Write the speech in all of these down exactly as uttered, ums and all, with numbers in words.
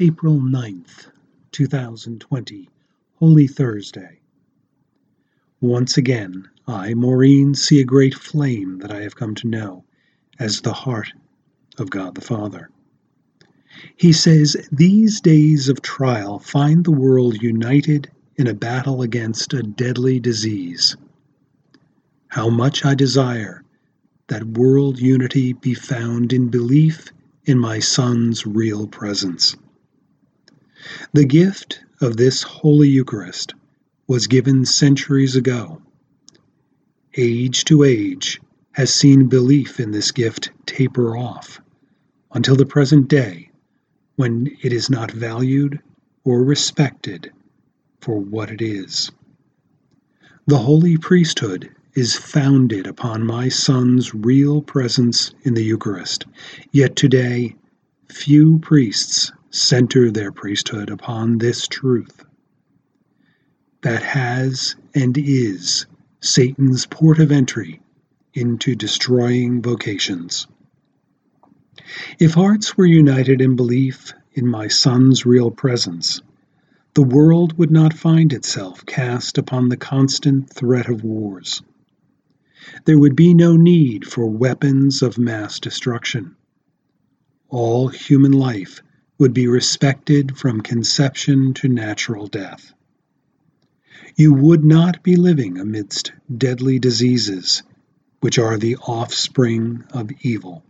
April ninth, two thousand twenty, Holy Thursday. Once again, I, Maureen, see a great flame that I have come to know as the heart of God the Father. He says, these days of trial find the world united in a battle against a deadly disease. How much I desire that world unity be found in belief in my Son's real presence. The gift of this Holy Eucharist was given centuries ago. Age to age has seen belief in this gift taper off until the present day, when it is not valued or respected for what it is. The holy priesthood is founded upon my Son's real presence in the Eucharist, yet today few priests center their priesthood upon this truth. That has and is Satan's port of entry into destroying vocations. If hearts were united in belief in my Son's real presence, the world would not find itself cast upon the constant threat of wars. There would be no need for weapons of mass destruction. All human life would be respected from conception to natural death. You would not be living amidst deadly diseases, which are the offspring of evil.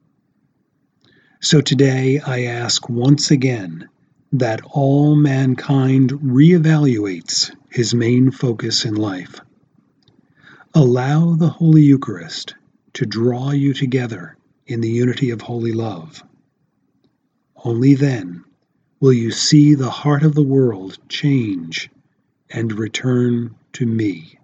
So today I ask once again that all mankind reevaluates his main focus in life. Allow the Holy Eucharist to draw you together in the unity of holy love. Only then will you see the heart of the world change and return to me.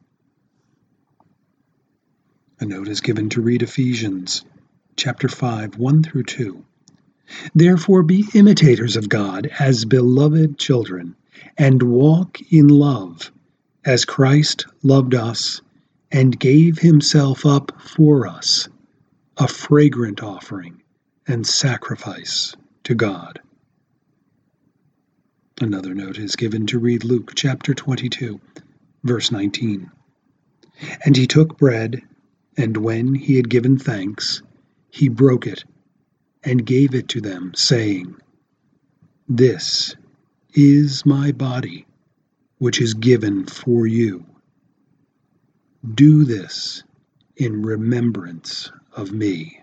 A note is given to read Ephesians chapter five, one through two. Therefore be imitators of God as beloved children, and walk in love, as Christ loved us and gave himself up for us, a fragrant offering and sacrifice to God. Another note is given to read Luke chapter twenty-two, verse nineteen. And he took bread, and when he had given thanks, he broke it and gave it to them, saying, This is my body, which is given for you. Do this in remembrance of me.